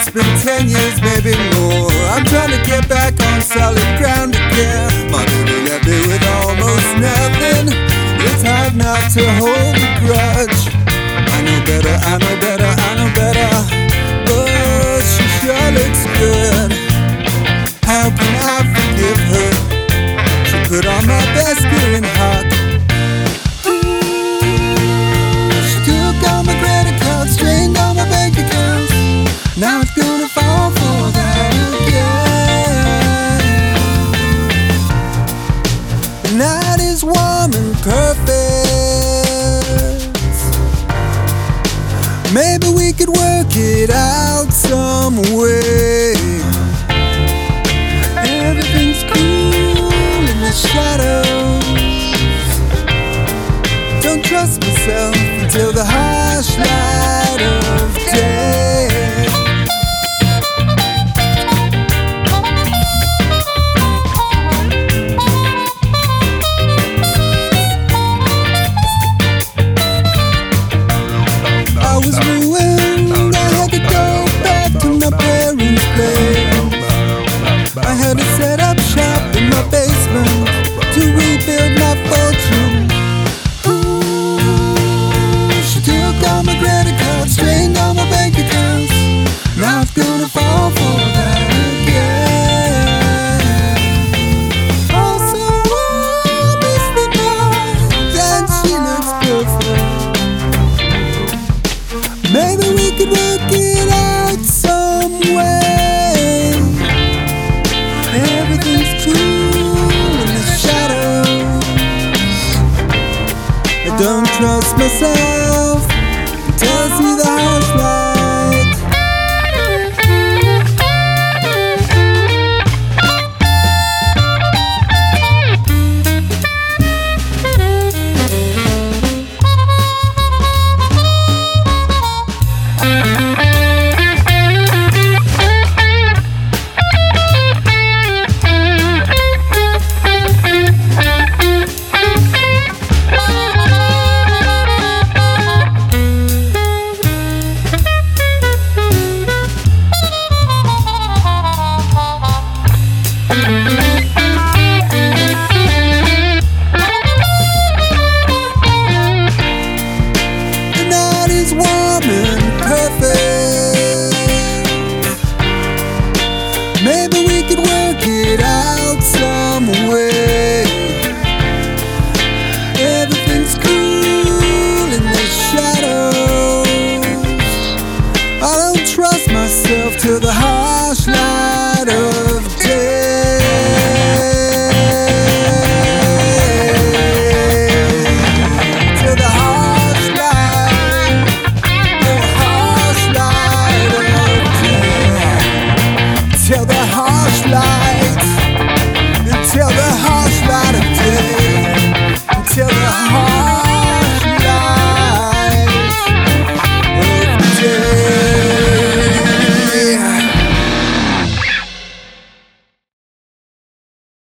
It's been 10 years, maybe more. I'm trying to get back on solid ground again. My little left me with almost nothing. It's hard not to hold a grudge. I know better, I know better, I know better. But she sure looks good. How can I forgive her? She put on my best green heart. She took all my credit cards, drained all my bank accounts. Now it's gonna fall for that again. The night is warm and perfect. Maybe we could work it out some way. Everything's cool in the shadows. Don't trust myself until the harsh light of day. I was ruined, I had to go back to my parents' place. I had to set up shop in my basement to rebuild my fortune. She took all my credit cards, drained all my bank accounts. Now it's gonna fall for that again. Also, I miss the night, and she looks perfect. Maybe we could work it out some way. Everything's cool in the shadows. I don't trust myself. It tells me the harsh light.